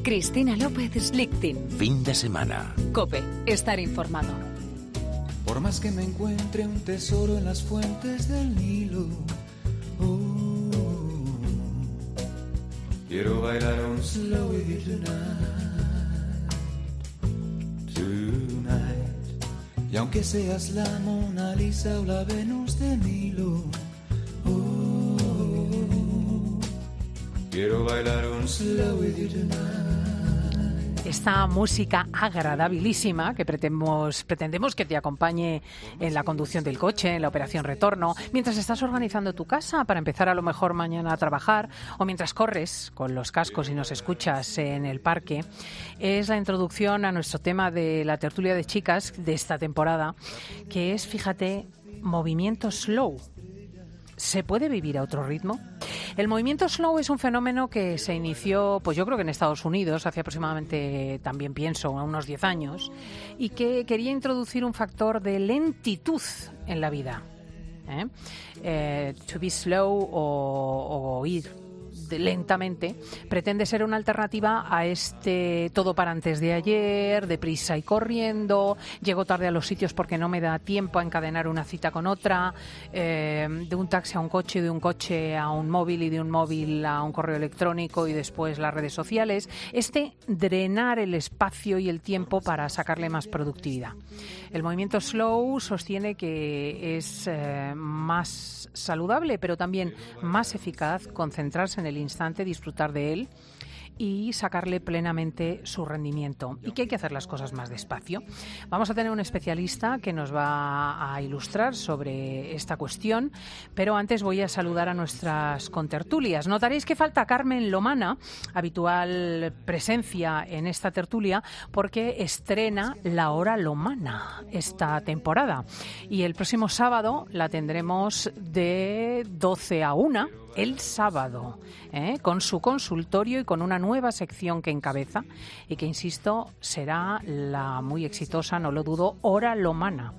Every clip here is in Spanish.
Cristina López Slichting. Fin de semana. COPE. Estar informado. Por más que me encuentre un tesoro en las fuentes del Nilo, quiero bailar un slow with you tonight. Y aunque seas la Mona Lisa o la Venus de Milo, quiero bailar un slow with you tonight. Esta música agradabilísima que pretendemos que te acompañe en la conducción del coche, en la operación retorno, mientras estás organizando tu casa para empezar a lo mejor mañana a trabajar, o mientras corres con los cascos y nos escuchas en el parque, es la introducción a nuestro tema de la tertulia de chicas de esta temporada, que es, fíjate, movimiento slow. ¿Se puede vivir a otro ritmo? El movimiento slow es un fenómeno que se inició, pues yo creo que en Estados Unidos, hace aproximadamente, también pienso, unos 10 años, y que quería introducir un factor de lentitud en la vida. To be slow o ir lentamente pretende ser una alternativa a este todo para antes de ayer, deprisa y corriendo, llego tarde a los sitios porque no me da tiempo a encadenar una cita con otra, de un taxi a un coche, de un coche a un móvil y de un móvil a un correo electrónico y después las redes sociales. Drenar el espacio y el tiempo para sacarle más productividad. El movimiento slow sostiene que es más saludable, pero también más eficaz concentrarse en el instante, disfrutar de él y sacarle plenamente su rendimiento, y que hay que hacer las cosas más despacio. Vamos a tener un especialista que nos va a ilustrar sobre esta cuestión, pero antes voy a saludar a nuestras contertulias. Notaréis que falta Carmen Lomana, habitual presencia en esta tertulia, porque estrena La Hora Lomana esta temporada, y el próximo sábado la tendremos de 12 a 1, el sábado, con su consultorio y con una nueva sección que encabeza y que, insisto, será la muy exitosa, no lo dudo, Hora Lomana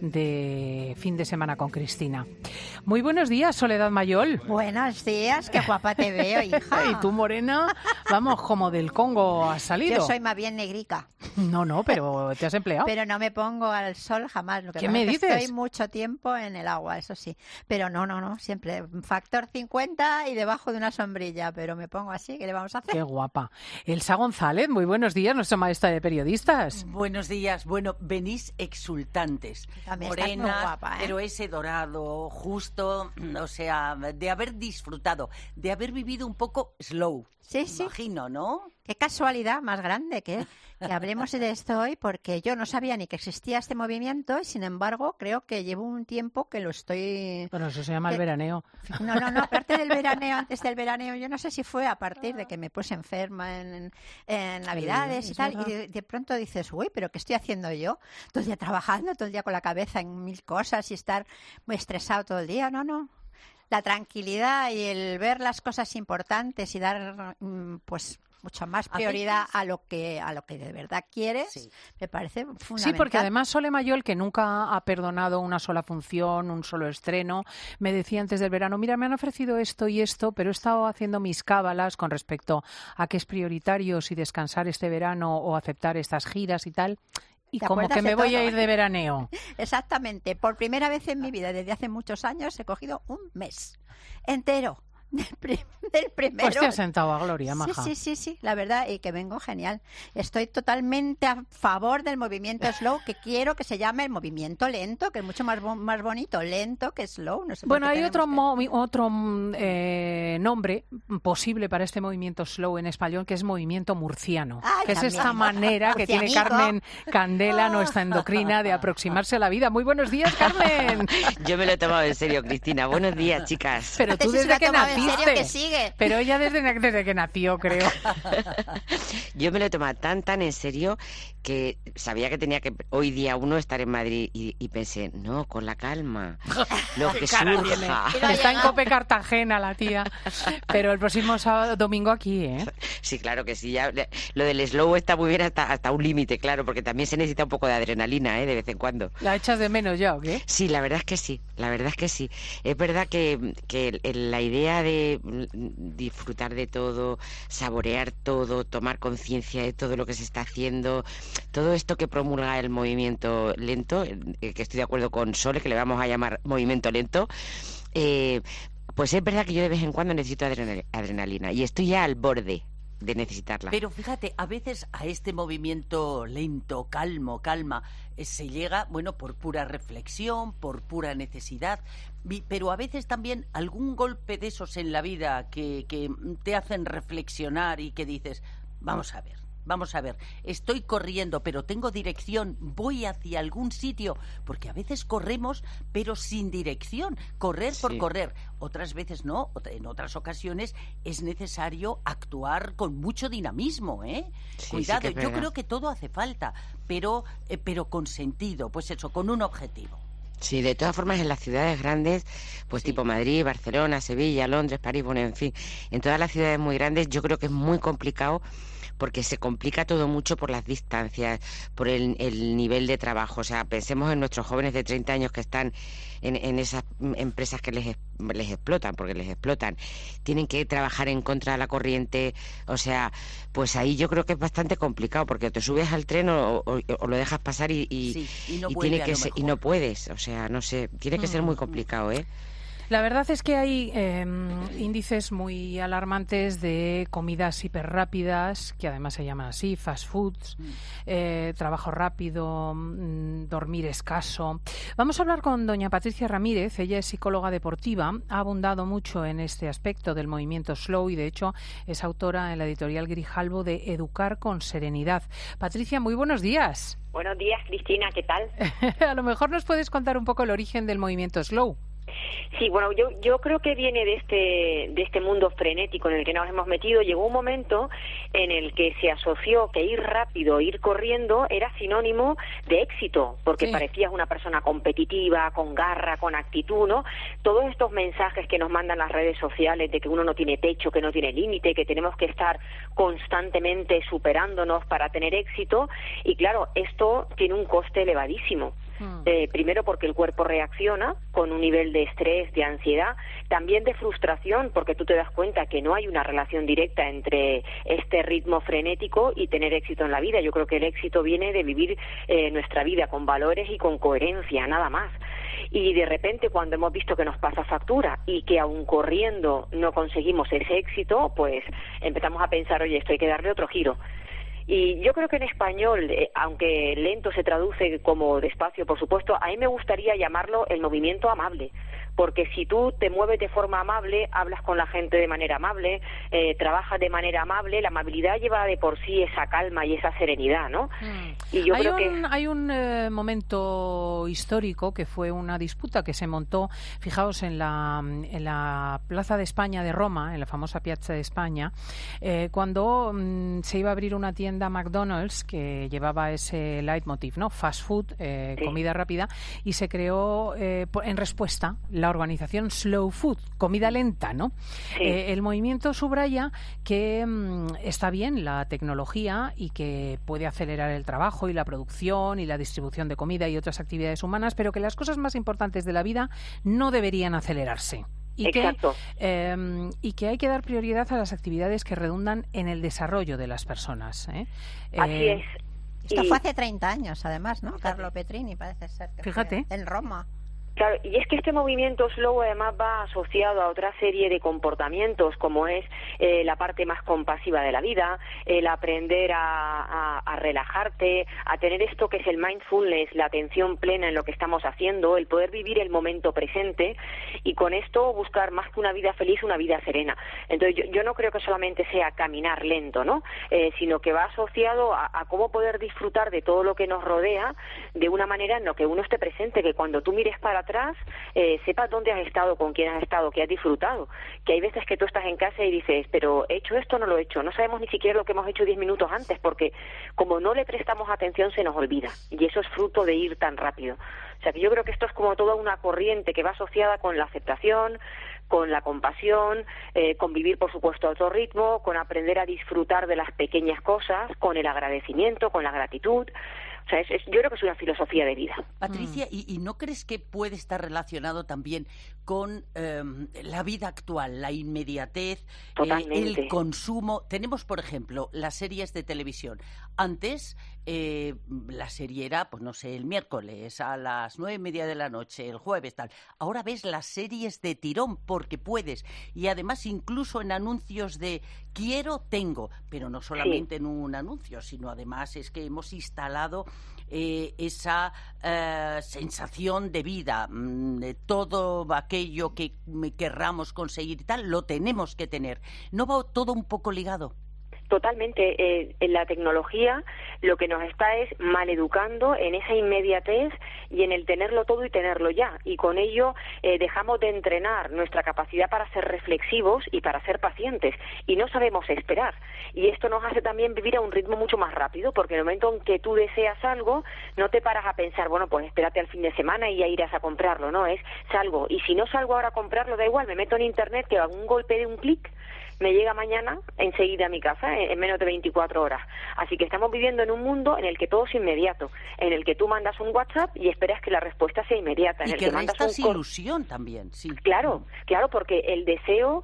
de Fin de Semana con Cristina. Muy buenos días, Soledad Mayol. Buenos días, qué guapa te veo, hija. Y tú, morena, vamos, como del Congo has salido. Yo soy más bien negrica. No, pero te has empleado. Pero no me pongo al sol jamás. Lo que ¿Qué me dices? Estoy mucho tiempo en el agua, eso sí. Pero no, siempre factor 50 y debajo de una sombrilla. Pero me pongo así, ¿qué le vamos a hacer? Qué guapa. Elsa González, muy buenos días, nuestra maestra de periodistas. Buenos días. Bueno, venís exultantes. También morena, estás muy guapa, pero ese dorado justo, o sea, de haber disfrutado, de haber vivido un poco slow. Sí. Imagino, ¿no? Qué casualidad más grande que hablemos de esto hoy, porque yo no sabía ni que existía este movimiento y, sin embargo, creo que llevo un tiempo que lo estoy... Bueno, eso se llama el veraneo. No, aparte del veraneo, antes del veraneo, yo no sé si fue a partir de que me puse enferma en Navidades y tal, y de pronto dices, uy, ¿pero qué estoy haciendo yo? Todo el día trabajando, todo el día con la cabeza en mil cosas y estar muy estresado todo el día. No. La tranquilidad y el ver las cosas importantes y dar, pues, mucha más prioridad a lo que de verdad quieres, sí, me parece fundamental. Sí, porque además Sole Mayol, que nunca ha perdonado una sola función, un solo estreno, me decía antes del verano, mira, me han ofrecido esto y esto, pero he estado haciendo mis cábalas con respecto a qué es prioritario, si descansar este verano o aceptar estas giras y tal. Y como que me voy a ir de veraneo. Exactamente. Por primera vez en mi vida, desde hace muchos años, he cogido un mes entero del primero. Pues te has sentado a gloria, maja. Sí, la verdad, y que vengo genial. Estoy totalmente a favor del movimiento slow, que quiero que se llame el movimiento lento, que es mucho más bonito, lento que slow. No sé. Bueno, hay otro nombre posible para este movimiento slow en español, que es movimiento murciano. Que es esta manera que tiene Carmen Candela, nuestra endocrina, de aproximarse a la vida. Muy buenos días, Carmen. Yo me lo he tomado en serio, Cristina. Buenos días, chicas. Pero tú desde que naciste. Que sigue. Pero ella desde que nació, creo. Yo me lo he tomado tan en serio que sabía que tenía que hoy día uno estar en Madrid y pensé, no, con la calma, lo que surja. Está en Cope Cartagena la tía, pero el próximo domingo aquí, ¿eh? Sí, claro que sí. Ya, lo del slow está muy bien hasta un límite, claro, porque también se necesita un poco de adrenalina, de vez en cuando. ¿La echas de menos ya o qué? Sí, la verdad es que sí. Es verdad que la idea de disfrutar de todo, saborear todo, tomar conciencia de todo lo que se está haciendo, todo esto que promulga el movimiento lento, que estoy de acuerdo con Sole, que le vamos a llamar movimiento lento, pues es verdad que yo de vez en cuando necesito adrenalina y estoy ya al borde de necesitarla. Pero fíjate, a veces a este movimiento lento, calma, se llega, bueno, por pura reflexión, por pura necesidad, pero a veces también algún golpe de esos en la vida que te hacen reflexionar y que dices, vamos a ver, estoy corriendo, pero tengo dirección, voy hacia algún sitio, porque a veces corremos, pero sin dirección, correr por correr. Otras veces no, en otras ocasiones es necesario actuar con mucho dinamismo, ¿eh? Sí, Cuidado, sí que es yo verdad. creo que todo hace falta, pero con sentido, pues eso, con un objetivo. Sí, de todas formas en las ciudades grandes, pues Sí. tipo Madrid, Barcelona, Sevilla, Londres, París, bueno, en fin, en todas las ciudades muy grandes yo creo que es muy complicado porque se complica todo mucho por las distancias, por el nivel de trabajo. O sea, pensemos en nuestros jóvenes de 30 años que están en esas empresas que les explotan, porque les explotan. Tienen que trabajar en contra de la corriente. O sea, pues ahí yo creo que es bastante complicado, porque te subes al tren o lo dejas pasar y no y vuelve tiene a que lo ser, y mejor. no puedes. O sea, no sé, tiene que ser muy complicado, ¿eh? La verdad es que hay índices muy alarmantes de comidas hiperrápidas, que además se llaman así, fast foods, trabajo rápido, dormir escaso. Vamos a hablar con doña Patricia Ramírez. Ella es psicóloga deportiva, ha abundado mucho en este aspecto del movimiento slow y de hecho es autora en la editorial Grijalbo de Educar con Serenidad. Patricia, muy buenos días. Buenos días, Cristina, ¿qué tal? A lo mejor nos puedes contar un poco el origen del movimiento slow. Sí, bueno, yo creo que viene de este mundo frenético en el que nos hemos metido. Llegó un momento en el que se asoció que ir rápido, ir corriendo, era sinónimo de éxito, porque parecías una persona competitiva, con garra, con actitud, ¿no? Todos estos mensajes que nos mandan las redes sociales de que uno no tiene techo, que no tiene límite, que tenemos que estar constantemente superándonos para tener éxito. Y claro, esto tiene un coste elevadísimo. Primero porque el cuerpo reacciona con un nivel de estrés, de ansiedad, también de frustración, porque tú te das cuenta que no hay una relación directa entre este ritmo frenético y tener éxito en la vida. Yo creo que el éxito viene de vivir nuestra vida con valores y con coherencia, nada más. Y de repente, cuando hemos visto que nos pasa factura y que aun corriendo no conseguimos ese éxito, pues empezamos a pensar, oye, esto hay que darle otro giro. Y yo creo que en español, aunque lento se traduce como despacio, por supuesto, a mí me gustaría llamarlo el movimiento amable, porque si tú te mueves de forma amable, hablas con la gente de manera amable, trabajas de manera amable, la amabilidad lleva de por sí esa calma y esa serenidad, ¿no? Y yo creo que hay un momento histórico que fue una disputa que se montó, fijaos, en la Plaza de España de Roma, en la famosa Piazza de España, cuando se iba a abrir una tienda McDonald's que llevaba ese leitmotiv, ¿no? Fast food, comida rápida, y se creó en respuesta la organización Slow Food, comida lenta, ¿no? Sí. El movimiento subraya que está bien la tecnología y que puede acelerar el trabajo y la producción y la distribución de comida y otras actividades humanas, pero que las cosas más importantes de la vida no deberían acelerarse. Y que hay que dar prioridad a las actividades que redundan en el desarrollo de las personas. Así es. Esto fue hace 30 años, además, ¿no? Carlo Petrini, parece ser que Fíjate. fue en Roma. Claro, y es que este movimiento slow además va asociado a otra serie de comportamientos, como es la parte más compasiva de la vida, el aprender a relajarte, a tener esto que es el mindfulness, la atención plena en lo que estamos haciendo, el poder vivir el momento presente y con esto buscar más que una vida feliz, una vida serena. Entonces yo no creo que solamente sea caminar lento, ¿no? Sino que va asociado a cómo poder disfrutar de todo lo que nos rodea de una manera en la que uno esté presente, que cuando tú mires para atrás, sepas dónde has estado, con quién has estado, qué has disfrutado. Que hay veces que tú estás en casa y dices, pero ¿he hecho esto o no lo he hecho? No sabemos ni siquiera lo que hemos hecho 10 minutos antes, porque como no le prestamos atención se nos olvida. Y eso es fruto de ir tan rápido. O sea que yo creo que esto es como toda una corriente que va asociada con la aceptación, con la compasión, con vivir, por supuesto, a otro ritmo, con aprender a disfrutar de las pequeñas cosas, con el agradecimiento, con la gratitud. O sea, yo creo que es una filosofía de vida. Patricia, ¿y no crees que puede estar relacionado también con la vida actual, la inmediatez, el consumo? Tenemos, por ejemplo, las series de televisión. Antes la serie era, pues no sé, el miércoles a las 9:30 de la noche, el jueves, tal. Ahora ves las series de tirón porque puedes. Y además incluso en anuncios de quiero, tengo. Pero no solamente en un anuncio, sino además es que hemos instalado esa sensación de vida, de todo aquello que querramos conseguir y tal, lo tenemos que tener. ¿No va todo un poco ligado? Totalmente. En la tecnología lo que nos está es maleducando en esa inmediatez y en el tenerlo todo y tenerlo ya. Y con ello dejamos de entrenar nuestra capacidad para ser reflexivos y para ser pacientes. Y no sabemos esperar. Y esto nos hace también vivir a un ritmo mucho más rápido, porque en el momento en que tú deseas algo, no te paras a pensar, bueno, pues espérate al fin de semana y ya irás a comprarlo. No, es salgo. Y si no salgo ahora a comprarlo, da igual, me meto en Internet, que hago un golpe de un clic, me llega mañana enseguida a mi casa, en menos de 24 horas. Así que estamos viviendo en un mundo en el que todo es inmediato, en el que tú mandas un WhatsApp y esperas que la respuesta sea inmediata. En y el que mandas restas ilusión también, sí. Claro, porque el deseo,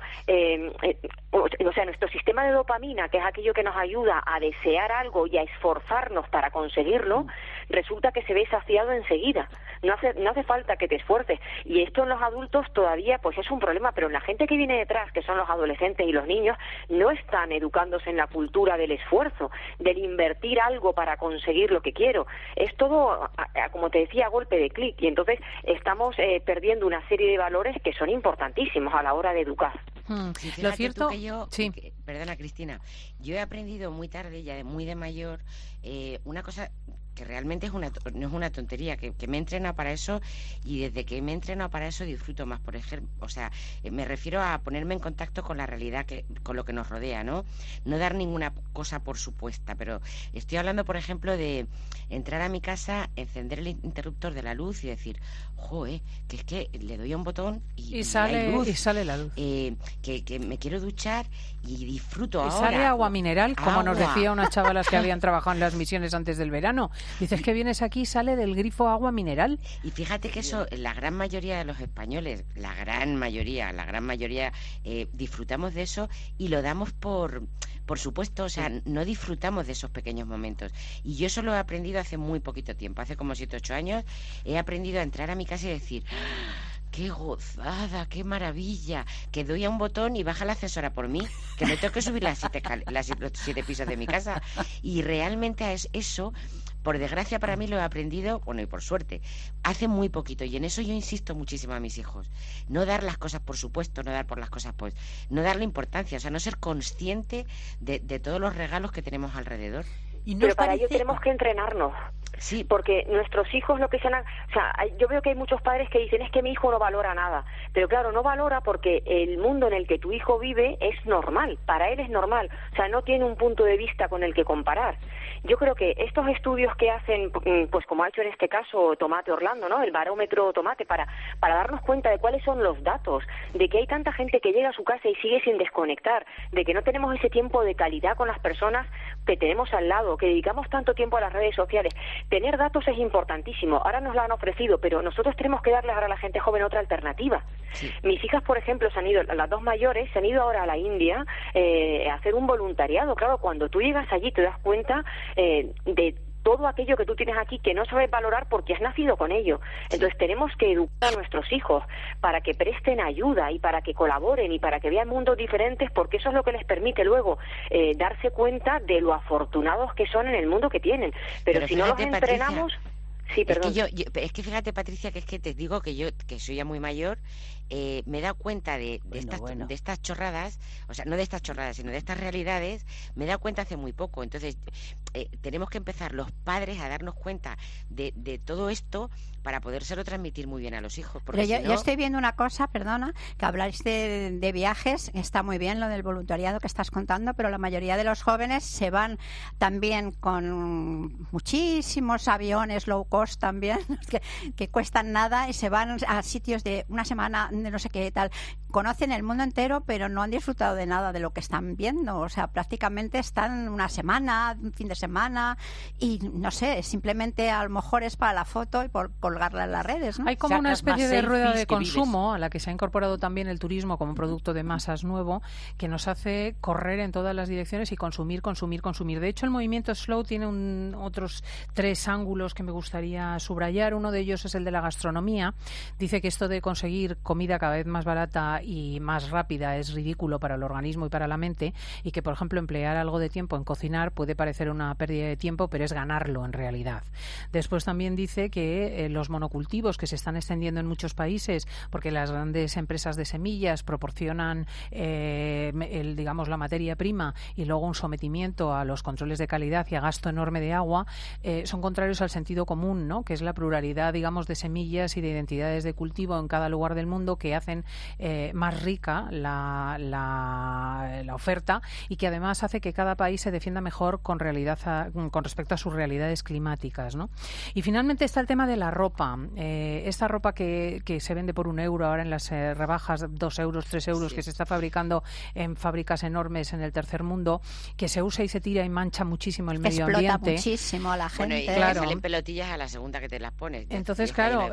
o sea, nuestro sistema de dopamina, que es aquello que nos ayuda a desear algo y a esforzarnos para conseguirlo, resulta que se ve saciado enseguida. No hace falta que te esfuerces. Y esto en los adultos todavía pues es un problema, pero en la gente que viene detrás, que son los adolescentes y los niños, no están educándose en la cultura del esfuerzo, del invertir algo para conseguir lo que quiero. Es todo, como te decía, a golpe de clic. Y entonces estamos perdiendo una serie de valores que son importantísimos a la hora de educar. Sí, lo cierto perdona, Cristina, yo he aprendido muy tarde, ya muy de mayor, una cosa que realmente no es una tontería, que me he entrenado para eso, y desde que me he entrenado para eso disfruto más, por ejemplo, o sea, me refiero a ponerme en contacto con la realidad, con lo que nos rodea, ¿no? No dar ninguna cosa por supuesta, pero estoy hablando, por ejemplo, de entrar a mi casa, encender el interruptor de la luz y decir, joe, que es que le doy a un botón y sale luz, y sale la luz. Que me quiero duchar y disfruto ahora. Y sale agua mineral, como nos decía unas chavalas que habían trabajado en las misiones antes del verano. Dices que vienes aquí y sale del grifo agua mineral. Y fíjate que eso, la gran mayoría de los españoles, la gran mayoría, disfrutamos de eso y lo damos por supuesto, o sea, no disfrutamos de esos pequeños momentos. Y yo eso lo he aprendido hace muy poquito tiempo, hace como 7 o 8 años, he aprendido a entrar a mi casa y decir, ¡qué gozada, qué maravilla! Que doy a un botón y baja la ascensora por mí, que no tengo que subir los 7 pisos de mi casa. Y realmente eso, por desgracia para mí, lo he aprendido, bueno, y por suerte, hace muy poquito. Y en eso yo insisto muchísimo a mis hijos. No dar las cosas por supuesto, no dar por las cosas pues, no darle importancia, o sea, no ser consciente de todos los regalos que tenemos alrededor. Pero para ello tenemos que entrenarnos. Sí. Porque nuestros hijos lo que sean... O sea, yo veo que hay muchos padres que dicen, es que mi hijo no valora nada. Pero claro, no valora porque el mundo en el que tu hijo vive es normal. Para él es normal. O sea, no tiene un punto de vista con el que comparar. Yo creo que estos estudios que hacen, pues como ha hecho en este caso Tomate Orlando, ¿no? El barómetro Tomate, para darnos cuenta de cuáles son los datos, de que hay tanta gente que llega a su casa y sigue sin desconectar, de que no tenemos ese tiempo de calidad con las personas que tenemos al lado, que dedicamos tanto tiempo a las redes sociales. Tener datos es importantísimo. Ahora nos lo han ofrecido, pero nosotros tenemos que darles ahora a la gente joven otra alternativa. Sí. Mis hijas, por ejemplo, las 2 mayores, se han ido ahora a la India a hacer un voluntariado. Claro, cuando tú llegas allí te das cuenta de todo aquello que tú tienes aquí que no sabes valorar porque has nacido con ello. Entonces tenemos que educar a nuestros hijos para que presten ayuda y para que colaboren y para que vean mundos diferentes, porque eso es lo que les permite luego darse cuenta de lo afortunados que son en el mundo que tienen. Pero si no los entrenamos... Patricia, sí, perdón. Es que fíjate, Patricia, que es que te digo que yo, que soy ya muy mayor, me he dado cuenta de estas chorradas, o sea, no de estas chorradas, sino de estas realidades, me he dado cuenta hace muy poco. Entonces, tenemos que empezar los padres a darnos cuenta de todo esto para podérselo transmitir muy bien a los hijos. Porque yo estoy viendo una cosa, perdona, que habláis de viajes, está muy bien lo del voluntariado que estás contando, pero la mayoría de los jóvenes se van también con muchísimos aviones low cost cost también, que cuestan nada y se van a sitios de una semana, de no sé qué tal. Conocen el mundo entero, pero no han disfrutado de nada de lo que están viendo. O sea, prácticamente están una semana, un fin de semana, y no sé, simplemente a lo mejor es para la foto y por colgarla en las redes, ¿no? Hay como una especie de rueda de consumo a la que se ha incorporado también el turismo como producto de masas nuevo, que nos hace correr en todas las direcciones y consumir. De hecho, el movimiento slow tiene otros 3 ángulos que me gustaría subrayar. Uno de ellos es el de la gastronomía. Dice que esto de conseguir comida cada vez más barata y más rápida es ridículo para el organismo y para la mente, y que, por ejemplo, emplear algo de tiempo en cocinar puede parecer una pérdida de tiempo, pero es ganarlo en realidad. Después también dice que los monocultivos que se están extendiendo en muchos países, porque las grandes empresas de semillas proporcionan digamos la materia prima y luego un sometimiento a los controles de calidad y a gasto enorme de agua, son contrarios al sentido común, ¿no? Que es la pluralidad, digamos, de semillas y de identidades de cultivo en cada lugar del mundo que hacen más rica la oferta, y que además hace que cada país se defienda mejor con respecto a sus realidades climáticas, ¿no? Y finalmente está el tema de la ropa. Esta ropa que se vende por €1 ahora en las rebajas, 2 euros, 3 euros, sí, que se está fabricando en fábricas enormes en el tercer mundo, que se usa y se tira y mancha muchísimo el medio ambiente. Explota muchísimo a la gente. Bueno, y claro, salen pelotillas a la segunda que te las pones. Entonces, claro,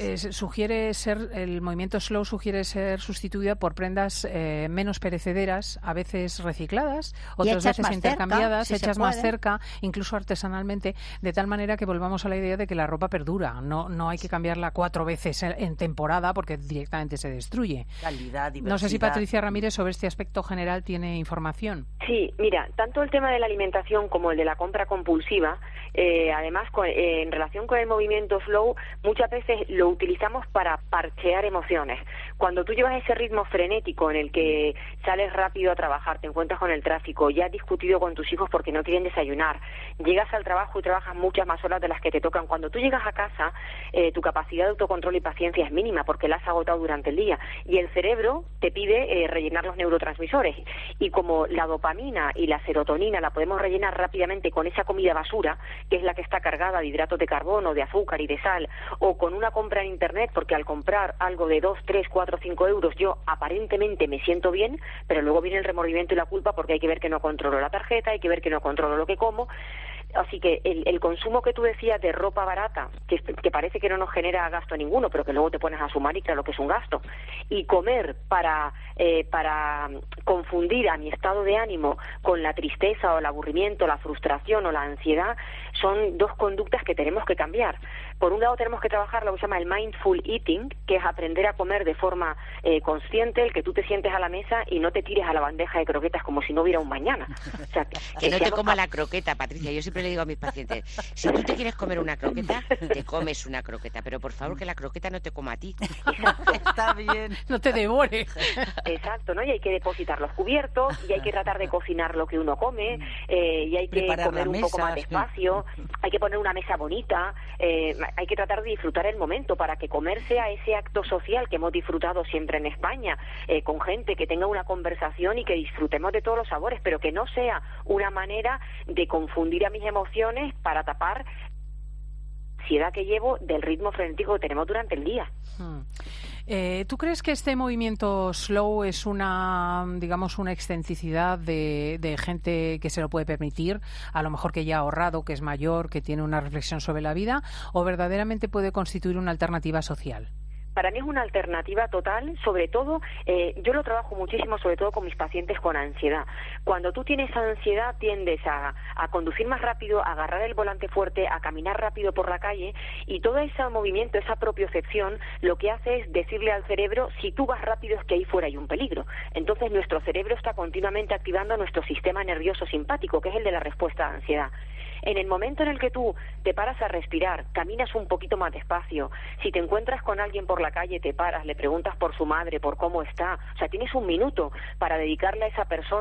el movimiento slow sugiere ser sustituida por prendas menos perecederas, a veces recicladas, otras veces intercambiadas, hechas más cerca, incluso artesanalmente, de tal manera que volvamos a la idea de que la ropa perdura. No hay que cambiarla 4 veces en temporada porque directamente se destruye. Calidad, diversidad. No sé si Patricia Ramírez sobre este aspecto general tiene información. Sí, mira, tanto el tema de la alimentación como el de la compra compulsiva, además en relación con el movimiento slow, muchas veces lo utilizamos para parchear emociones. Cuando tú llevas ese ritmo frenético en el que sales rápido a trabajar, te encuentras con el tráfico, ya has discutido con tus hijos porque no quieren desayunar, llegas al trabajo y trabajas muchas más horas de las que te tocan. Cuando tú llegas a casa, tu capacidad de autocontrol y paciencia es mínima porque la has agotado durante el día, y el cerebro te pide rellenar los neurotransmisores, y como la dopamina y la serotonina la podemos rellenar rápidamente con esa comida basura, que es la que está cargada de hidratos de carbono, de azúcar y de sal, o con una compra en internet, porque al comprar algo de 2, 3, 4, 5 euros yo aparentemente me siento bien, pero luego viene el remordimiento y la culpa porque hay que ver que no controlo la tarjeta, hay que ver que no controlo lo que como. Así que el consumo que tú decías de ropa barata, que parece que no nos genera gasto ninguno, pero que luego te pones a sumar y claro que es un gasto, y comer para confundir a mi estado de ánimo con la tristeza o el aburrimiento, la frustración o la ansiedad, son 2 conductas que tenemos que cambiar. Por un lado tenemos que trabajar lo que se llama el mindful eating, que es aprender a comer de forma consciente, el que tú te sientes a la mesa y no te tires a la bandeja de croquetas como si no hubiera un mañana. O sea, que no te coma la croqueta, Patricia. Yo siempre le digo a mis pacientes, si tú te quieres comer una croqueta, te comes una croqueta, pero por favor que la croqueta no te coma a ti. Está bien. No te devore. Exacto, ¿no? Y hay que depositar los cubiertos, y hay que tratar de cocinar lo que uno come, y hay que preparar comer un poco más despacio, hay que poner una mesa bonita, hay que tratar de disfrutar el momento para que comer sea ese acto social que hemos disfrutado siempre en España, con gente, que tenga una conversación y que disfrutemos de todos los sabores, pero que no sea una manera de confundir a mis emociones para tapar la ansiedad que llevo del ritmo frenético que tenemos durante el día. ¿Tú crees que este movimiento slow es una excentricidad de gente que se lo puede permitir, a lo mejor que ya ha ahorrado, que es mayor, que tiene una reflexión sobre la vida, o verdaderamente puede constituir una alternativa social? Para mí es una alternativa total, sobre todo, yo lo trabajo muchísimo, sobre todo con mis pacientes con ansiedad. Cuando tú tienes ansiedad tiendes a conducir más rápido, a agarrar el volante fuerte, a caminar rápido por la calle, y todo ese movimiento, esa propiocepción, lo que hace es decirle al cerebro, si tú vas rápido es que ahí fuera hay un peligro. Entonces nuestro cerebro está continuamente activando nuestro sistema nervioso simpático, que es el de la respuesta a ansiedad. En el momento en el que tú te paras a respirar, caminas un poquito más despacio, si te encuentras con alguien por la calle, te paras, le preguntas por su madre, por cómo está, o sea, tienes un minuto para dedicarle a esa persona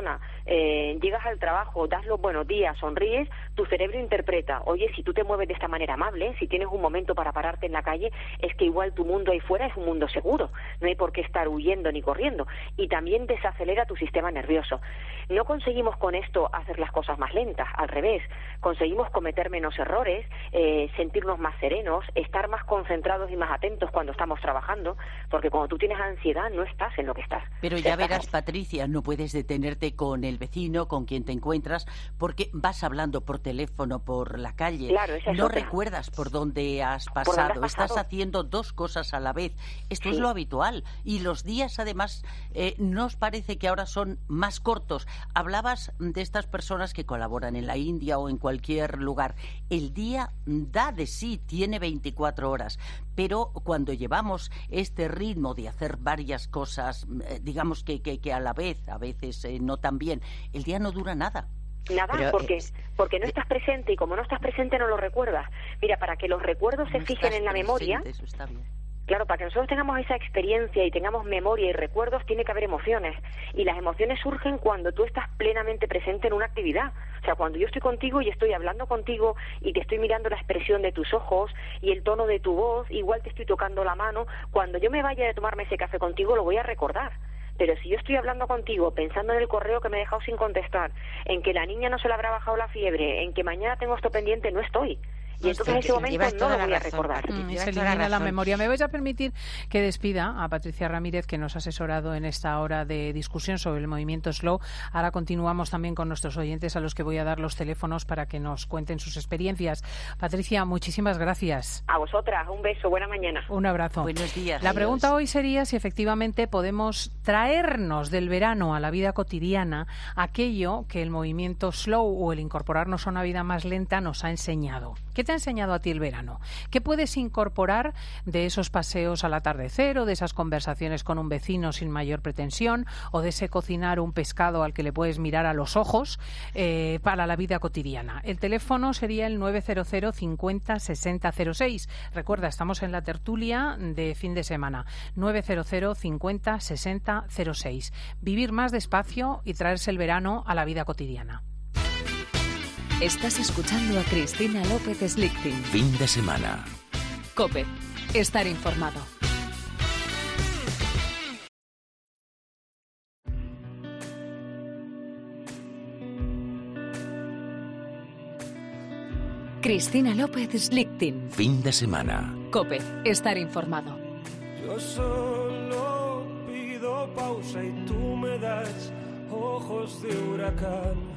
llegas al trabajo, das los buenos días, sonríes, tu cerebro interpreta, oye, si tú te mueves de esta manera amable, si tienes un momento para pararte en la calle, es que igual tu mundo ahí fuera es un mundo seguro, no hay por qué estar huyendo ni corriendo, y también desacelera tu sistema nervioso. No conseguimos con esto hacer las cosas más lentas, al revés, conseguimos cometer menos errores, sentirnos más serenos, estar más concentrados y más atentos cuando estamos trabajando, porque cuando tú tienes ansiedad no estás en lo que estás. Pero ya verás, Patricia, no puedes detenerte con el vecino, con quien te encuentras, porque vas hablando por teléfono, por la calle. Claro, esa es no otra. recuerdas por dónde has pasado. Estás haciendo dos cosas a la vez. Esto es lo habitual. Y los días, además, ¿no os parece que ahora son más cortos? Hablabas de estas personas que colaboran en la India o en cualquier lugar. El día da de sí, tiene 24 horas. Pero cuando llevamos este ritmo de hacer varias cosas, digamos que a la vez, a veces no tan bien, el día no dura nada. Nada, pero, porque no estás presente, y como no estás presente no lo recuerdas. Mira, para que los recuerdos se fijen en la memoria, Eso está bien. claro, para que nosotros tengamos esa experiencia y tengamos memoria y recuerdos, tiene que haber emociones. Y las emociones surgen cuando tú estás plenamente presente en una actividad. O sea, cuando yo estoy contigo y estoy hablando contigo y te estoy mirando la expresión de tus ojos y el tono de tu voz, igual te estoy tocando la mano, cuando yo me vaya de tomarme ese café contigo lo voy a recordar. Pero si yo estoy hablando contigo, pensando en el correo que me he dejado sin contestar, en que la niña no se le habrá bajado la fiebre, en que mañana tengo esto pendiente, no estoy. Y entonces en ese momento no lo voy a recordar. Y se elimina la memoria. Me vais a permitir que despida a Patricia Ramírez, que nos ha asesorado en esta hora de discusión sobre el movimiento Slow. Ahora continuamos también con nuestros oyentes, a los que voy a dar los teléfonos para que nos cuenten sus experiencias. Patricia, muchísimas gracias. A vosotras, un beso, buena mañana. Un abrazo. Buenos días. La pregunta hoy sería si efectivamente podemos traernos del verano a la vida cotidiana aquello que el movimiento Slow o el incorporarnos a una vida más lenta nos ha enseñado. ¿Qué te ha enseñado a ti el verano? ¿Qué puedes incorporar de esos paseos al atardecer o de esas conversaciones con un vecino sin mayor pretensión o de ese cocinar un pescado al que le puedes mirar a los ojos para la vida cotidiana? El teléfono sería el 900 50 60 06. Recuerda, estamos en la tertulia de fin de semana. 900 50 60 06. Vivir más despacio y traerse el verano a la vida cotidiana. Estás escuchando a Cristina López Slichting. Fin de semana. COPE. Estar informado. Cristina López Slichting. Fin de semana. COPE. Estar informado. Yo solo pido pausa y tú me das ojos de huracán.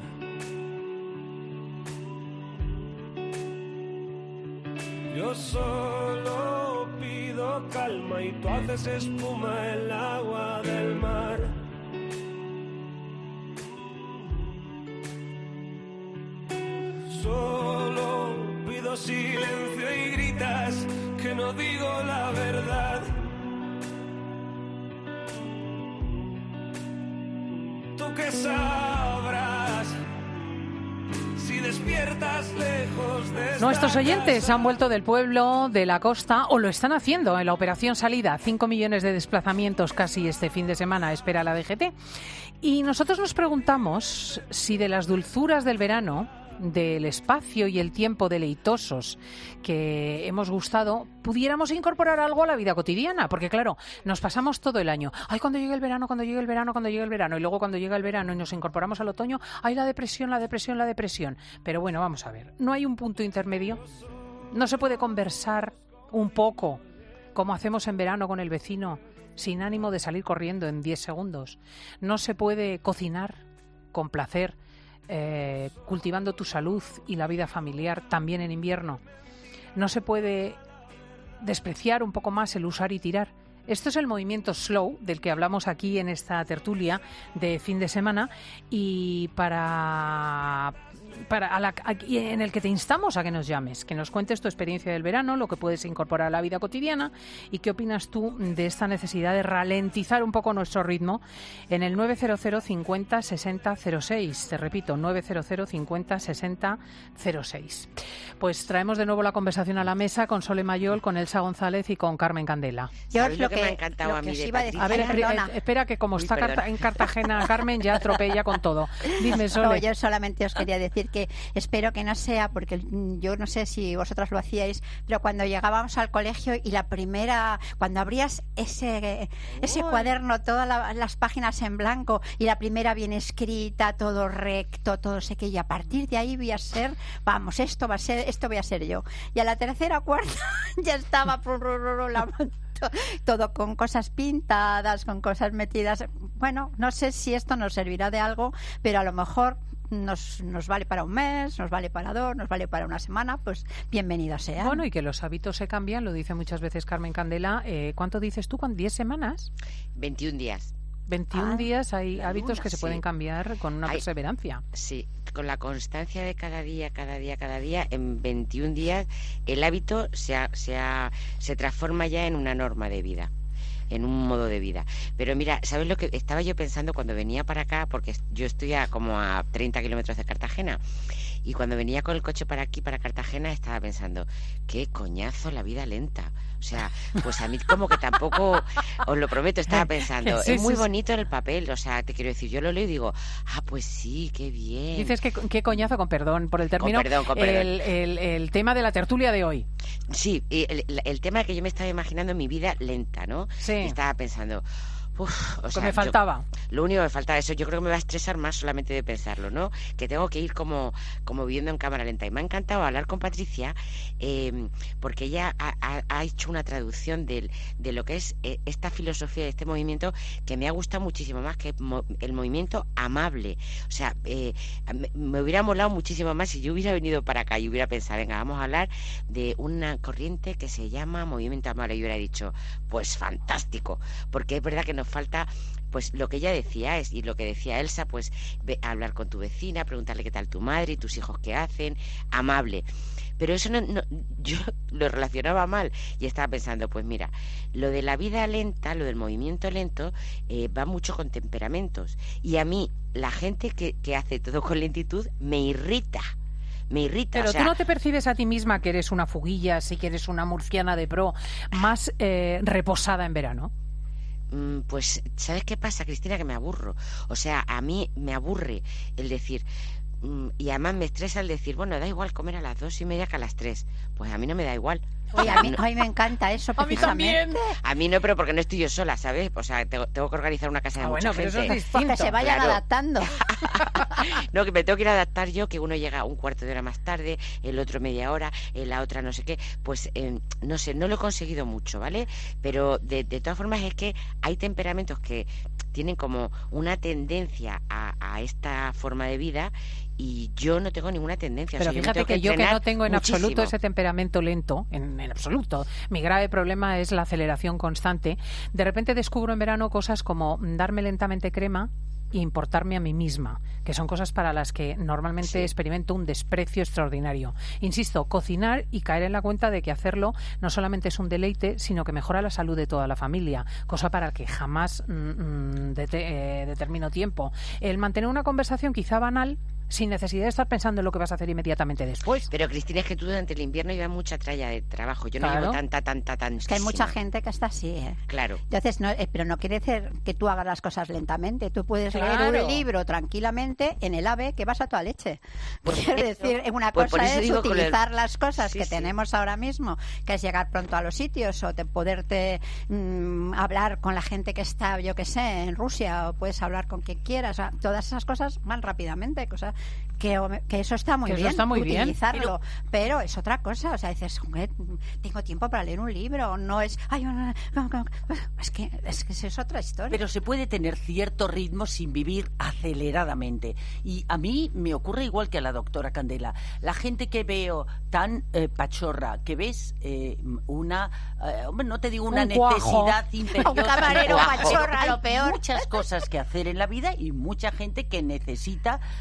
Yo solo pido calma y tú haces espuma en el agua del mar. Solo pido silencio y gritas que no digo la verdad. Tú que sabrás si despiertas lejos de esta Nuestros oyentes casa. han vuelto del pueblo, de la costa, o lo están haciendo en la operación salida. 5 millones de desplazamientos casi este fin de semana espera la DGT. Y nosotros nos preguntamos si de las dulzuras del verano, del espacio y el tiempo deleitosos que hemos gustado, pudiéramos incorporar algo a la vida cotidiana, porque claro, nos pasamos todo el año, ay, cuando llegue el verano, cuando llegue el verano, cuando llegue el verano, y luego cuando llega el verano y nos incorporamos al otoño, ay, la depresión, la depresión, la depresión. Pero bueno, vamos a ver, ¿no hay un punto intermedio? ¿No se puede conversar un poco, como hacemos en verano con el vecino, sin ánimo de salir corriendo en 10 segundos? ¿No se puede cocinar con placer, cultivando tu salud y la vida familiar también en invierno? ¿No se puede despreciar un poco más el usar y tirar? Esto es el movimiento Slow, del que hablamos aquí en esta tertulia de fin de semana, y para en el que te instamos a que nos llames, que nos cuentes tu experiencia del verano, lo que puedes incorporar a la vida cotidiana y qué opinas tú de esta necesidad de ralentizar un poco nuestro ritmo en el 900 50 60 06. Te repito, 900 50 60 06. Pues traemos de nuevo la conversación a la mesa con Sole Mayol, con Elsa González y con Carmen Candela. ¿Sabes lo que me ha encantado a mí de Patricia? A ver, espera, que como está en Cartagena Carmen, ya atropella con todo. Dime, Sole. No, yo solamente os quería decir que espero que no sea, porque yo no sé si vosotras lo hacíais, pero cuando llegábamos al colegio y cuando abrías ese cuaderno, todas las páginas en blanco y la primera bien escrita, todo recto, todo sé que, y a partir de ahí voy a ser, vamos, esto voy a ser yo. Y a la tercera, cuarta, ya estaba todo con cosas pintadas, con cosas metidas. Bueno, no sé si esto nos servirá de algo, pero a lo mejor nos vale para un mes, nos vale para 2, nos vale para una semana, pues bienvenido sea. Bueno, y que los hábitos se cambian, lo dice muchas veces Carmen Candela. ¿Cuánto dices tú? ¿10 semanas? 21 días. 21 días hay hábitos que se pueden cambiar con una perseverancia. Sí, con la constancia de cada día, en 21 días el hábito se transforma ya en una norma de vida, en un modo de vida. Pero mira, ¿sabes lo que estaba yo pensando cuando venía para acá? Porque yo estoy como a 30 kilómetros de Cartagena. Y cuando venía con el coche para aquí, para Cartagena, estaba pensando, qué coñazo la vida lenta. O sea, pues a mí como que tampoco, os lo prometo, estaba pensando, es muy bonito el papel, o sea, te quiero decir, yo lo leo y digo, pues sí, qué bien. Dices que qué coñazo, con perdón por el término, con perdón. El tema de la tertulia de hoy. Sí, el tema que yo me estaba imaginando mi vida lenta, ¿no? Sí. Y estaba pensando... o sea, me faltaba. Lo único que me faltaba, eso yo creo que me va a estresar más solamente de pensarlo, ¿no? Que tengo que ir como viviendo en cámara lenta. Y me ha encantado hablar con Patricia porque ella ha hecho una traducción de lo que es esta filosofía de este movimiento que me ha gustado muchísimo más que el movimiento amable. O sea, me hubiera molado muchísimo más si yo hubiera venido para acá y hubiera pensado, venga, vamos a hablar de una corriente que se llama movimiento amable. Y hubiera dicho, pues fantástico, porque es verdad que nos falta, pues lo que ella decía y lo que decía Elsa, pues hablar con tu vecina, preguntarle qué tal tu madre y tus hijos qué hacen, amable. Pero eso no, yo lo relacionaba mal y estaba pensando, pues mira, lo de la vida lenta, lo del movimiento lento, va mucho con temperamentos. Y a mí, la gente que hace todo con lentitud, me irrita. Pero tú no te percibes a ti misma que eres una fuguilla, así que eres una murciana de pro, más reposada en verano. Pues, ¿sabes qué pasa, Cristina? Que me aburro. O sea, a mí me aburre el decir... y además me estresa el decir, bueno, da igual comer a las 2:30 que a las 3. Pues a mí no me da igual. Oye, a mí me encanta eso, precisamente. A mí no, pero porque no estoy yo sola, ¿sabes? O sea, tengo que organizar una casa de mucha gente. Eso es distinto. Porque se vayan adaptando. No, que me tengo que ir a adaptar yo, que uno llega un cuarto de hora más tarde, el otro media hora, la otra no sé qué. Pues, no sé, no lo he conseguido mucho, ¿vale? Pero de todas formas es que hay temperamentos que tienen como una tendencia a esta forma de vida y yo no tengo ninguna tendencia. Pero o sea, fíjate que yo que no tengo en muchísimo. absoluto ese temperamento lento, en absoluto. Mi grave problema es la aceleración constante. De repente descubro en verano cosas como darme lentamente crema e importarme a mí misma, que son cosas para las que normalmente experimento un desprecio extraordinario. Insisto, cocinar y caer en la cuenta de que hacerlo no solamente es un deleite, sino que mejora la salud de toda la familia, cosa para la que jamás determino tiempo. El mantener una conversación quizá banal, sin necesidad de estar pensando en lo que vas a hacer inmediatamente después. Pero Cristina, es que tú durante el invierno llevas mucha tralla de trabajo. Yo no llevo tanta. Es que hay mucha gente que está así, ¿eh? Claro. Entonces, pero no quiere decir que tú hagas las cosas lentamente. Tú puedes leer un libro tranquilamente en el AVE que vas a toda leche. Quiero decir, una cosa es utilizar las cosas que tenemos ahora mismo, que es llegar pronto a los sitios o poderte hablar con la gente que está, yo que sé, en Rusia, o puedes hablar con quien quieras. O sea, todas esas cosas van rápidamente, cosas que eso está muy bien, utilizarlo, pero es otra cosa. O sea, dices, tengo tiempo para leer un libro, no es es que es otra historia. Pero se puede tener cierto ritmo sin vivir aceleradamente, y a mí me ocurre igual que a la doctora Candela. La gente que veo tan pachorra, que ves no te digo una necesidad imperiosa, un camarero pachorra, lo peor. Muchas cosas que hacer en la vida y mucha gente que necesita, pues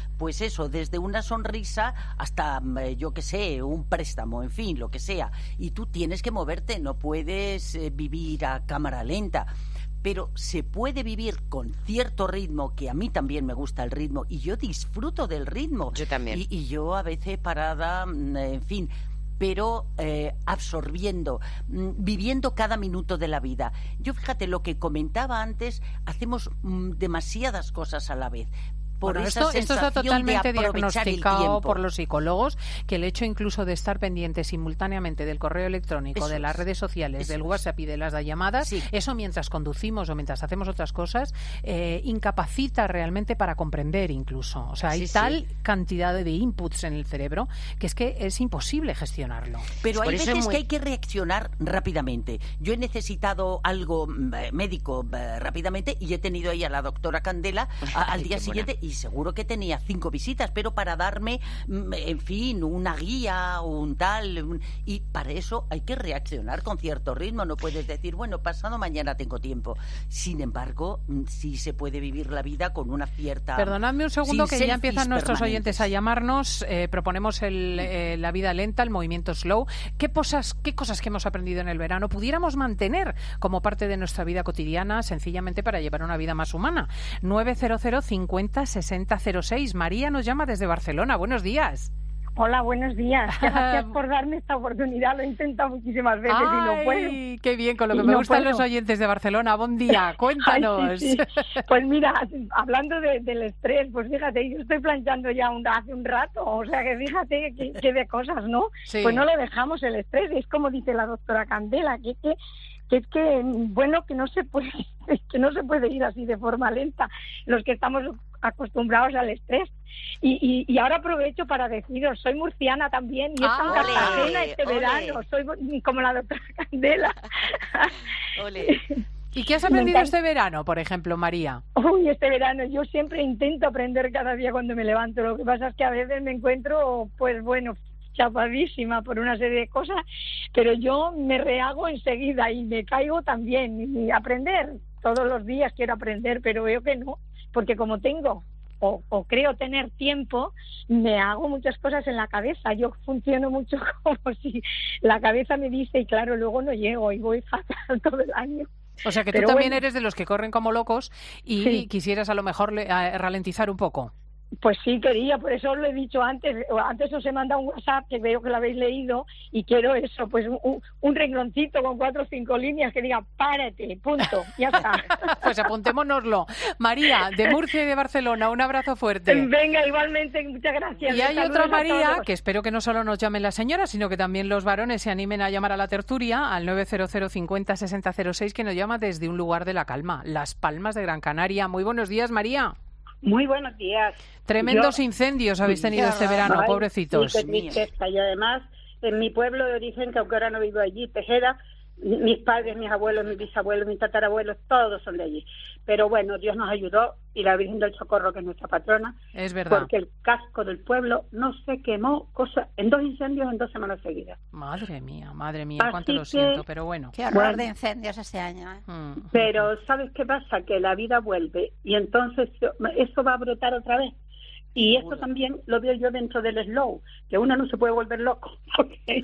eso, desde una sonrisa hasta, yo qué sé, un préstamo, en fin, lo que sea. Y tú tienes que moverte, no puedes vivir a cámara lenta. Pero se puede vivir con cierto ritmo, que a mí también me gusta el ritmo, y yo disfruto del ritmo. Yo también. Y yo a veces parada, en fin, pero absorbiendo, viviendo cada minuto de la vida. Yo, fíjate, lo que comentaba antes, hacemos demasiadas cosas a la vez. Bueno, esto está totalmente diagnosticado por los psicólogos, que el hecho incluso de estar pendiente simultáneamente del correo electrónico, de las redes sociales, del WhatsApp y de las llamadas, eso mientras conducimos o mientras hacemos otras cosas, incapacita realmente para comprender incluso. O sea, hay tal cantidad de inputs en el cerebro que es imposible gestionarlo. Pero hay veces que hay que reaccionar rápidamente. Yo he necesitado algo médico rápidamente y he tenido ahí a la doctora Candela al día siguiente y seguro que tenía 5 visitas, pero para darme, en fin, una guía, un tal, y para eso hay que reaccionar con cierto ritmo. No puedes decir, bueno, pasado mañana tengo tiempo. Sin embargo, sí se puede vivir la vida con una cierta... Perdonadme un segundo, que ya empiezan nuestros oyentes a llamarnos. Proponemos la vida lenta, el movimiento slow. ¿Qué cosas que hemos aprendido en el verano pudiéramos mantener como parte de nuestra vida cotidiana, sencillamente para llevar una vida más humana? 900 50 60 06. María nos llama desde Barcelona. Buenos días. Hola, buenos días. Gracias por darme esta oportunidad. Lo he intentado muchísimas veces y no puedo. ¡Qué bien! Con lo que me gustan los oyentes de Barcelona. Buen día. Cuéntanos. Sí. Pues mira, hablando del estrés, pues fíjate, yo estoy planchando ya hace un rato. O sea, que fíjate que de cosas, ¿no? Sí. Pues no lo dejamos el estrés. Es como dice la doctora Candela, que es que bueno, que no se puede ir así de forma lenta los que estamos acostumbrados al estrés. Y ahora aprovecho para deciros, soy murciana también y he estado en Cartagena este verano, soy como la doctora Candela. Ole. ¿Y qué has aprendido este verano, por ejemplo, María? Uy, este verano yo siempre intento aprender cada día cuando me levanto. Lo que pasa es que a veces me encuentro, pues bueno, chapadísima por una serie de cosas, pero yo me rehago enseguida y me caigo también. Y aprender, todos los días quiero aprender, pero veo que no, porque como tengo o creo tener tiempo, me hago muchas cosas en la cabeza. Yo funciono mucho como si la cabeza me dice, y claro, luego no llego y voy fatal todo el año. O sea que tú también eres de los que corren como locos y quisieras a lo mejor ralentizar un poco. Pues sí, quería, por eso lo he dicho antes os he mandado un WhatsApp que veo que lo habéis leído y quiero eso, pues un rengloncito con 4 o 5 líneas que diga párate, punto, ya está. Pues apuntémonoslo. María, de Murcia y de Barcelona, un abrazo fuerte. Venga, igualmente, muchas gracias. Y hay otra María, que espero que no solo nos llamen las señoras, sino que también los varones se animen a llamar a la tertulia, al 900 50 60 06, que nos llama desde un lugar de la calma, Las Palmas de Gran Canaria. Muy buenos días, María. Muy buenos días. Tremendos incendios habéis tenido este verano, pobrecitos. Qué tristeza. Y además, en mi pueblo de origen, que aunque ahora no vivo allí, Tejeda, mis padres, mis abuelos, mis bisabuelos, mis tatarabuelos, todos son de allí. Pero bueno, Dios nos ayudó y la Virgen del Socorro, que es nuestra patrona, es verdad, porque el casco del pueblo no se quemó en 2 incendios en 2 semanas seguidas. Madre mía, cuánto lo siento, pero bueno. Qué horror de incendios este año, ¿eh? Pero ¿sabes qué pasa? Que la vida vuelve y entonces eso va a brotar otra vez. Y esto también lo veo yo dentro del slow, que uno no se puede volver loco. Okay.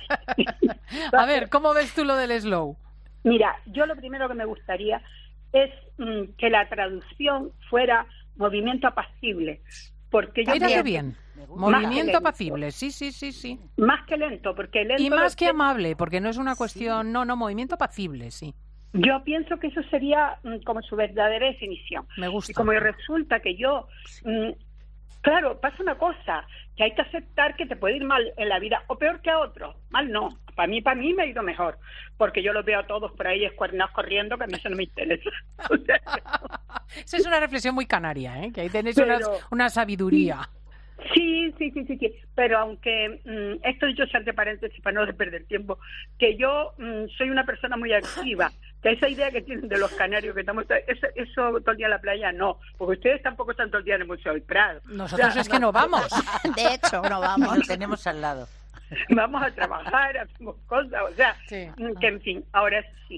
A ver, ¿cómo ves tú lo del slow? Mira, yo lo primero que me gustaría es que la traducción fuera movimiento apacible. Porque yo qué bien. Movimiento apacible, sí. Más que lento, porque lento... Y más que amable, porque no es una cuestión... No, movimiento apacible, sí. Yo pienso que eso sería como su verdadera definición. Me gusta. Y como resulta que yo... Claro, pasa una cosa, que hay que aceptar que te puede ir mal en la vida, o peor que a otros. Mal no, para mí me ha ido mejor, porque yo los veo a todos por ahí escuernados corriendo, que a mí eso no me interesa. O sea, esa es una reflexión muy canaria, ¿eh? Que ahí tenéis una sabiduría. Sí, pero aunque esto dicho sea entre paréntesis para no perder tiempo, que yo soy una persona muy activa, que esa idea que tienen de los canarios, que estamos eso todo el día en la playa, no, porque ustedes tampoco están todo el día en el Museo del Prado. Nosotros es que no vamos. De hecho, no vamos. Lo tenemos al lado. Vamos a trabajar, hacemos cosas, o sea, que en fin, ahora sí.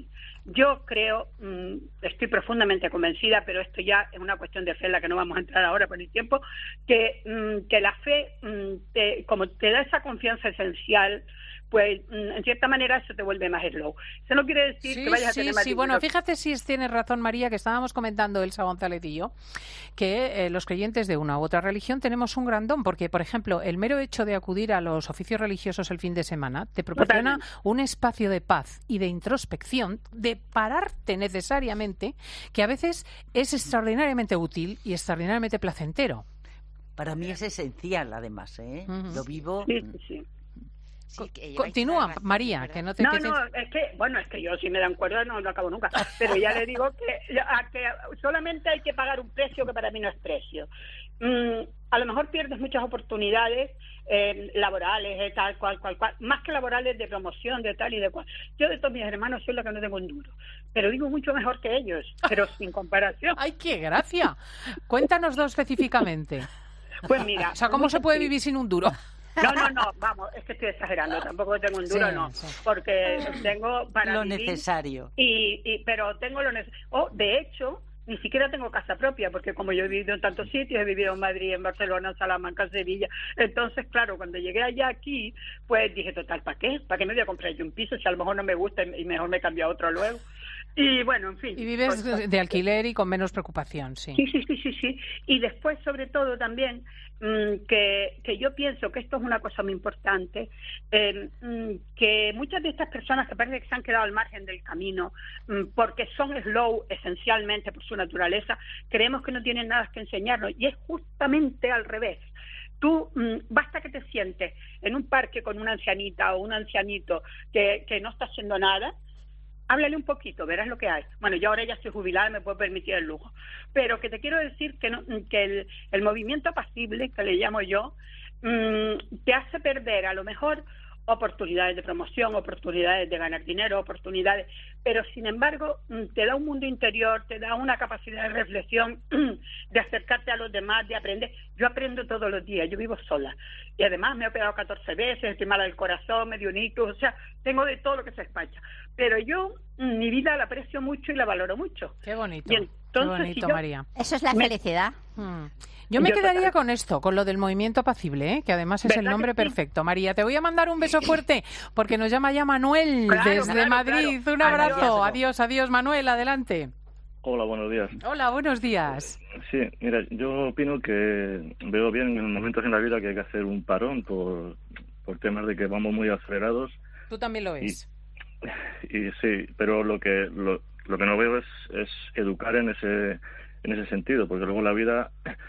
Yo creo, estoy profundamente convencida, pero esto ya es una cuestión de fe en la que no vamos a entrar ahora por el tiempo, que la fe, como te da esa confianza esencial, pues en cierta manera eso te vuelve más slow. Eso no quiere decir que vayas a tener más... Sí, bueno, fíjate si tienes razón, María, que estábamos comentando Elsa González y yo, que los creyentes de una u otra religión tenemos un gran don, porque, por ejemplo, el mero hecho de acudir a los oficios religiosos el fin de semana te proporciona un espacio de paz y de introspección, de pararte necesariamente, que a veces es extraordinariamente útil y extraordinariamente placentero. Para mí es esencial, además, ¿eh? Lo vivo... Sí. Sí, continúa, María, que no te... No, es que yo si me dan cuerda no lo acabo nunca, pero ya le digo que solamente hay que pagar un precio que para mí no es precio. A lo mejor pierdes muchas oportunidades laborales, tal, cual, más que laborales de promoción, de tal y de cual. Yo de todos mis hermanos soy la que no tengo un duro, pero digo mucho mejor que ellos, pero sin comparación. ¡Ay, qué gracia! Cuéntanos dos específicamente. Pues mira... O sea, ¿cómo se puede vivir sin un duro? No, vamos, es que estoy exagerando, tampoco tengo un duro, porque tengo para lo vivir necesario. Pero tengo lo necesario. De hecho, ni siquiera tengo casa propia, porque como yo he vivido en tantos sitios, he vivido en Madrid, en Barcelona, en Salamanca, en Sevilla, entonces, claro, cuando llegué allá aquí, pues dije, total, ¿para qué? ¿Para qué me voy a comprar yo un piso si a lo mejor no me gusta y mejor me cambio a otro luego? Y bueno, en fin. Y vives de alquiler y con menos preocupación, sí. Sí. Y después, sobre todo, también, que yo pienso que esto es una cosa muy importante, que muchas de estas personas que parece que se han quedado al margen del camino, porque son slow esencialmente por su naturaleza, creemos que no tienen nada que enseñarnos, y es justamente al revés. Tú, basta que te sientes en un parque con una ancianita o un ancianito que no está haciendo nada, háblale un poquito, verás lo que hay. Bueno, yo ahora ya estoy jubilada, me puedo permitir el lujo. Pero que te quiero decir que el movimiento apacible, que le llamo yo, te hace perder a lo mejor oportunidades de promoción, oportunidades de ganar dinero, oportunidades, pero sin embargo te da un mundo interior, te da una capacidad de reflexión, de acercarte a los demás, de aprender. Yo aprendo todos los días, yo vivo sola y además me he operado 14 veces, estoy mala del corazón, me dio un ictus, o sea, tengo de todo lo que se despacha, pero yo mi vida la aprecio mucho y la valoro mucho. Qué bonito, y entonces, qué bonito, María. Eso es la felicidad. Yo me quedaría con esto, con lo del movimiento apacible, que además es el nombre perfecto. María, te voy a mandar un beso fuerte porque nos llama ya Manuel desde Madrid. Un abrazo. Adiós, Manuel, adelante. Hola, buenos días. Hola, buenos días. Sí, mira, yo opino que veo bien en momentos en la vida que hay que hacer un parón por temas de que vamos muy acelerados. Tú también lo ves. Y sí, pero lo que no veo es educar en ese sentido, porque luego la vida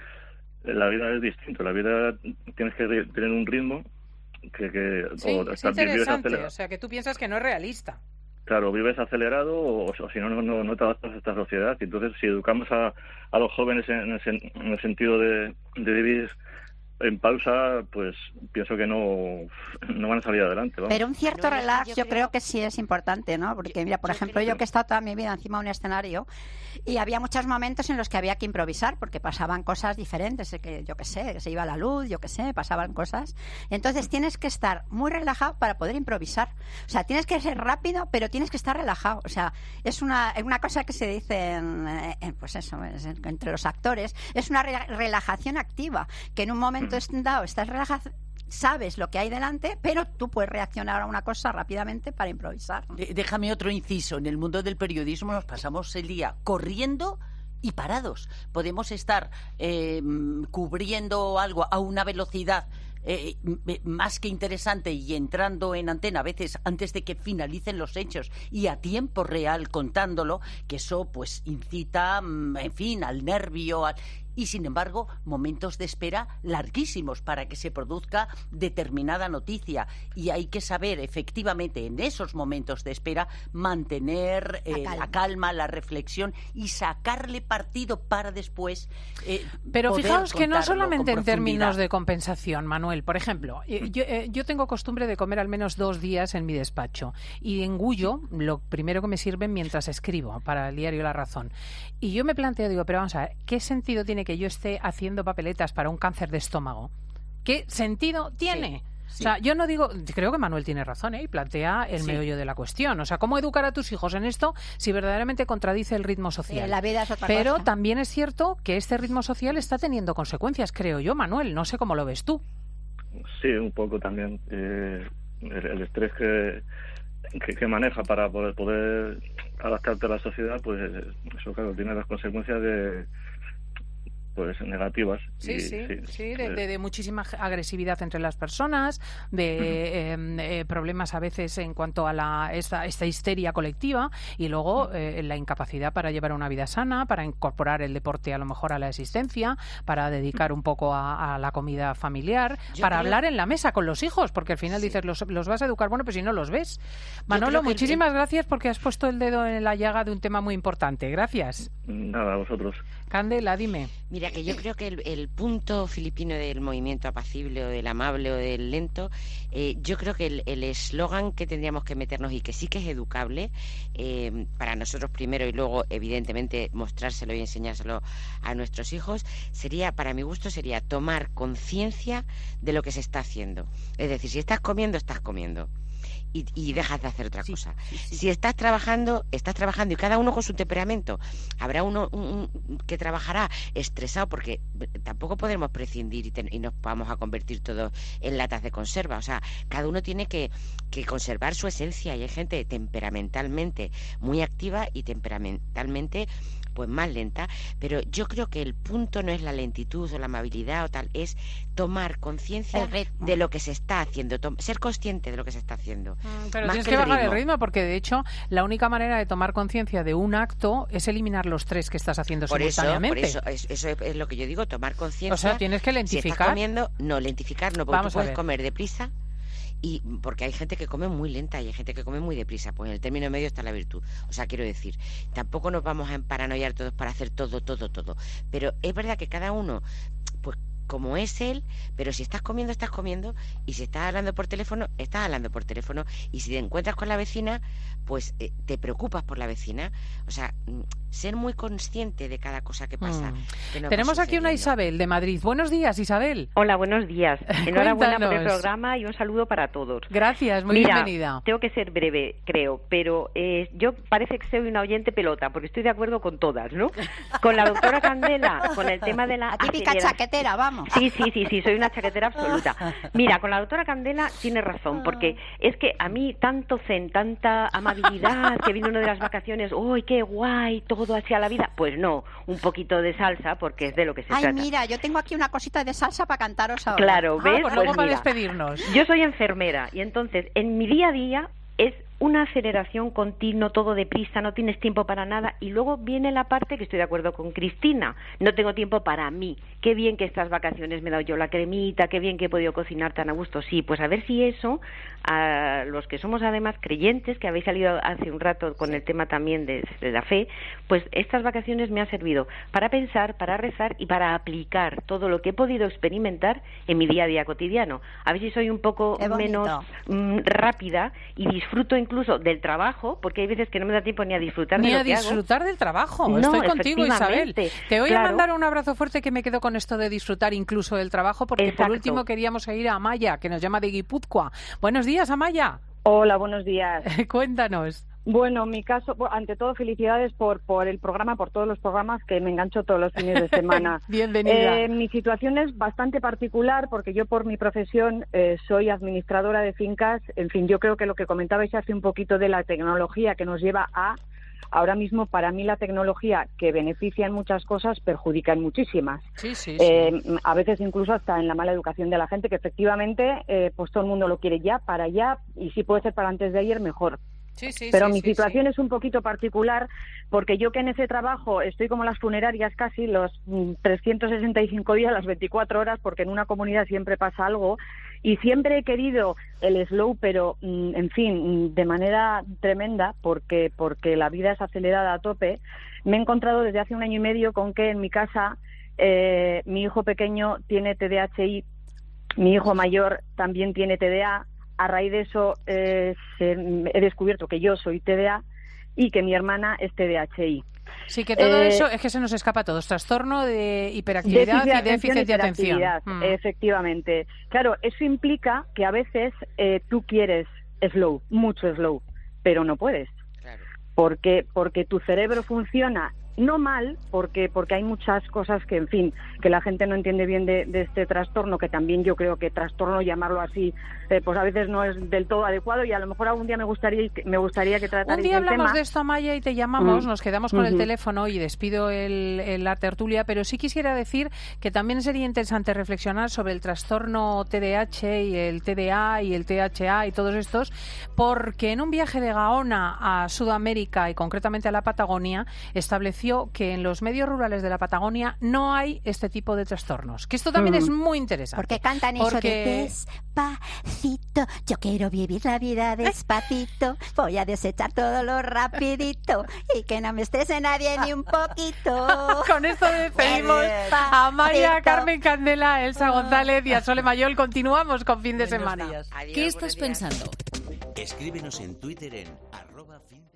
es distinto. La vida tienes que tener un ritmo que sí, es interesante, o sea, que tú piensas que no es realista. Claro, vives acelerado o si no te adaptas a esta sociedad. Y entonces, si educamos a los jóvenes en el sentido de vivir en pausa, pues pienso que no van a salir adelante. Vamos. Pero un cierto relax yo creo que sí es importante, ¿no? Porque mira, por ejemplo, yo que he estado toda mi vida encima de un escenario y había muchos momentos en los que había que improvisar porque pasaban cosas diferentes, que yo qué sé, que se iba la luz, yo qué sé, pasaban cosas. Entonces tienes que estar muy relajado para poder improvisar. O sea, tienes que ser rápido, pero tienes que estar relajado. O sea, es una cosa que se dice pues eso, entre los actores, es una relajación activa, que en un momento dado estás relajado, sabes lo que hay delante, pero tú puedes reaccionar a una cosa rápidamente para improvisar. Déjame otro inciso. En el mundo del periodismo nos pasamos el día corriendo y parados. Podemos estar cubriendo algo a una velocidad más que interesante y entrando en antena a veces antes de que finalicen los hechos y a tiempo real contándolo, que eso pues incita, en fin, al nervio, y sin embargo momentos de espera larguísimos para que se produzca determinada noticia, y hay que saber efectivamente en esos momentos de espera mantener la calma, la reflexión y sacarle partido para después pero fijaos que no solamente en profundidad. Términos de compensación, Manuel, por ejemplo, yo tengo costumbre de comer al menos 2 días en mi despacho y engullo lo primero que me sirven mientras escribo para el diario La Razón, y yo me planteo, digo, pero vamos a ver, ¿qué sentido tiene que yo esté haciendo papeletas para un cáncer de estómago? ¿Qué sentido tiene? Sí. O sea, yo no digo, creo que Manuel tiene razón, y plantea el meollo de la cuestión. O sea, ¿cómo educar a tus hijos en esto si verdaderamente contradice el ritmo social? La vida es otra Pero cosa. también es cierto que este ritmo social está teniendo consecuencias, creo yo, Manuel. No sé cómo lo ves tú. Sí, un poco también. El estrés que maneja para poder adaptarte a la sociedad, pues eso, claro, tiene las consecuencias negativas. De muchísima agresividad entre las personas, de problemas a veces en cuanto a esta histeria colectiva, y luego la incapacidad para llevar una vida sana, para incorporar el deporte a lo mejor a la existencia, para dedicar un poco a la comida familiar, para hablar en la mesa con los hijos, porque al final dices, los vas a educar, bueno, pues si no los ves. Manolo, muchísimas gracias porque has puesto el dedo en la llaga de un tema muy importante. Gracias. Nada, a vosotros. Candela, dime. Mira, que yo creo que el punto filipino del movimiento apacible o del amable o del lento, yo creo que el eslogan que tendríamos que meternos, y que sí que es educable, para nosotros primero y luego evidentemente mostrárselo y enseñárselo a nuestros hijos, para mi gusto sería tomar conciencia de lo que se está haciendo. Es decir, si estás comiendo, estás comiendo. Y dejas de hacer otra cosa. Si estás trabajando, y cada uno con su temperamento. Habrá uno que trabajará estresado, porque tampoco podremos prescindir y nos vamos a convertir todos en latas de conserva. O sea, cada uno tiene que conservar su esencia, y hay gente temperamentalmente muy activa y temperamentalmente pues más lenta, pero yo creo que el punto no es la lentitud o la amabilidad o tal, es tomar conciencia de lo que se está haciendo, ser consciente de lo que se está haciendo. Pero tienes que bajar el ritmo, porque de hecho la única manera de tomar conciencia de un acto es eliminar los tres que estás haciendo simultáneamente. Por eso es lo que yo digo, tomar conciencia. O sea, tienes que lentificar. Si estás comiendo, lentificar no, porque Vamos tú puedes comer deprisa. Y porque hay gente que come muy lenta y hay gente que come muy deprisa, pues en el término medio está la virtud. O sea, quiero decir, tampoco nos vamos a paranoiar todos para hacer todo. Pero es verdad que cada uno, pues como es él, pero si estás comiendo, y si estás hablando por teléfono, y si te encuentras con la vecina, pues te preocupas por la vecina. O sea, ser muy consciente de cada cosa que pasa. Tenemos aquí una Isabel de Madrid. Buenos días, Isabel. Hola, buenos días. Enhorabuena por el programa y un saludo para todos. Gracias, muy bienvenida. Tengo que ser breve, creo, pero yo parece que soy una oyente pelota, porque estoy de acuerdo con todas, ¿no? Con la doctora Candela, con el tema de la típica chaquetera, vamos. Sí, soy una chaquetera absoluta. Mira, con la doctora Candela tiene razón, porque es que a mí tanto zen, tanta amabilidad, que vino uno de las vacaciones, ¡uy, qué guay! Todo hacia la vida. Pues no, un poquito de salsa, porque es de lo que se trata. Mira, yo tengo aquí una cosita de salsa para cantaros ahora. Claro, ¿ves? Pues luego para despedirnos. Yo soy enfermera y entonces en mi día a día es una aceleración continua, todo deprisa, no tienes tiempo para nada, y luego viene la parte que estoy de acuerdo con Cristina, no tengo tiempo para mí. Qué bien que estas vacaciones me he dado yo la cremita, qué bien que he podido cocinar tan a gusto. Sí, pues a ver si eso, a los que somos además creyentes, que habéis salido hace un rato con el tema también de la fe, pues estas vacaciones me han servido para pensar, para rezar y para aplicar todo lo que he podido experimentar en mi día a día cotidiano. A ver si soy un poco menos rápida y disfruto incluso del trabajo, porque hay veces que no me da tiempo ni a disfrutar de lo que hago. Ni a disfrutar del trabajo. No, estoy contigo, Isabel. Te voy a mandar un abrazo fuerte, que me quedo con esto de disfrutar incluso del trabajo, porque por último queríamos ir a Amaya, que nos llama de Guipúzcoa. Buenos días, Amaya. Hola, buenos días. Cuéntanos. Bueno, en mi caso, ante todo, felicidades por el programa, por todos los programas, que me engancho todos los fines de semana. Bienvenida. Mi situación es bastante particular, porque yo por mi profesión soy administradora de fincas. En fin, yo creo que lo que comentabais hace un poquito de la tecnología que nos lleva a... Ahora mismo, para mí, la tecnología, que beneficia en muchas cosas, perjudica en muchísimas. Sí. A veces incluso hasta en la mala educación de la gente, que efectivamente pues todo el mundo lo quiere ya, para allá, y si puede ser para antes de ayer, mejor. Pero mi situación es un poquito particular, porque yo que en ese trabajo estoy como las funerarias casi, los 365 días, las 24 horas, porque en una comunidad siempre pasa algo, y siempre he querido el slow, pero en fin, de manera tremenda, porque la vida es acelerada a tope. Me he encontrado desde hace 1 año y medio con que en mi casa mi hijo pequeño tiene TDAH, mi hijo mayor también tiene TDA. A raíz de eso he descubierto que yo soy TDA y que mi hermana es TDAHI. Sí, que todo eso es que se nos escapa a todos. Trastorno de hiperactividad y déficit de atención. Efectivamente. Claro, eso implica que a veces tú quieres slow, mucho slow, pero no puedes. Claro. Porque tu cerebro funciona no mal, porque hay muchas cosas que, en fin, que la gente no entiende bien de este trastorno, que también yo creo que trastorno, llamarlo así, pues a veces no es del todo adecuado, y a lo mejor algún día me gustaría que tratarais el tema. Un día hablamos de esto, Amaya, y te llamamos, nos quedamos con el teléfono y despido la tertulia, pero sí quisiera decir que también sería interesante reflexionar sobre el trastorno TDAH y el TDA y el THA y todos estos, porque en un viaje de Gaona a Sudamérica y concretamente a la Patagonia, estableció que en los medios rurales de la Patagonia no hay este tipo de trastornos. Que esto también es muy interesante. Porque cantan eso de despacito, yo quiero vivir la vida despacito, voy a desechar todo lo rapidito y que no me estrese nadie ni un poquito. Con esto despedimos a Amaya, Carmen Candela, Elsa González y a Sole Mayol. Continuamos con Fin de Semana. ¿Qué estás pensando? Escríbenos en Twitter en @fin